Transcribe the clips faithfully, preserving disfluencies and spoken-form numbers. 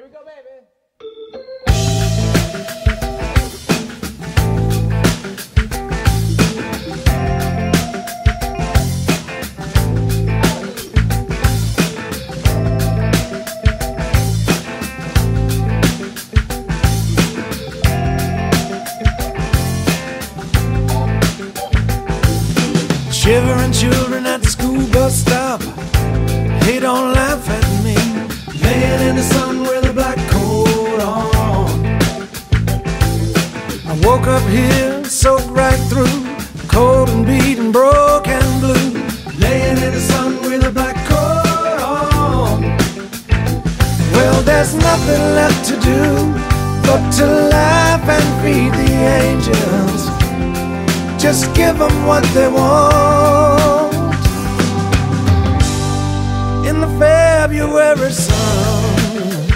Here we go, baby. Shivering children at the school bus stop, they don't laugh at me, laying in the sun with a black coat on. I woke up here, soaked right through, cold and beaten, broke and blue, laying in the sun with a black coat on. Well, there's nothing left to do but to laugh and feed the angels. Just give them what they want. In the February sun,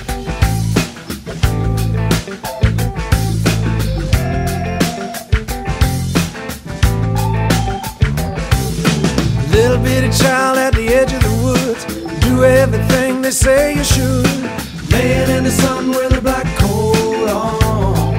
little bitty child at the edge of the woods, do everything they say you should, laying in the sun with a black coat on.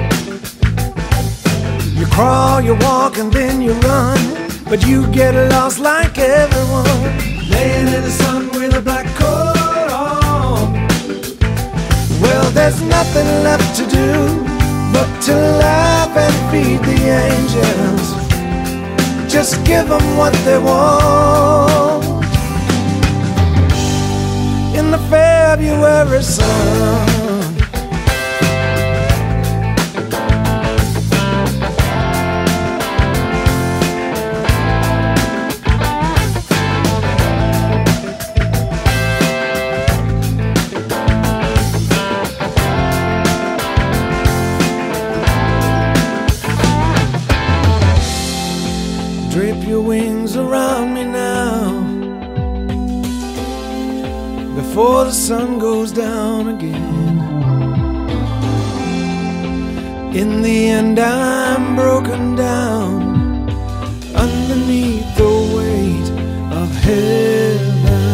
You crawl, you walk, and then you run, but you get lost like everyone, laying in the sun with a black coat on. Well, there's nothing left to do but to laugh and feed the angels. Just give them what they want. In the February sun, drape your wings around me now, before the sun goes down again. In the end I'm broken down underneath the weight of heaven.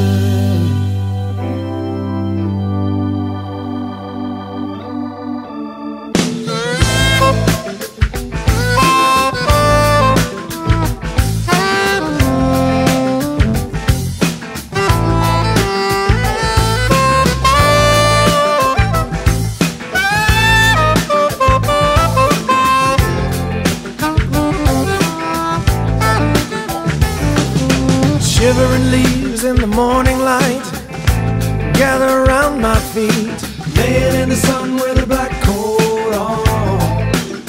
Shivering leaves in the morning light gather around my feet, laying in the sun with a black coat on.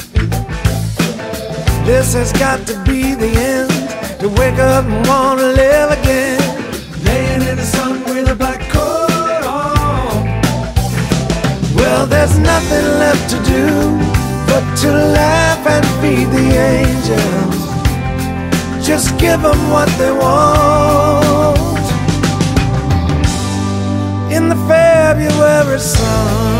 This has got to be the end, to wake up and want to live again, laying in the sun with a black coat on. Well, there's nothing left to do but to laugh and feed the angels. Just give them what they want. In the February sun,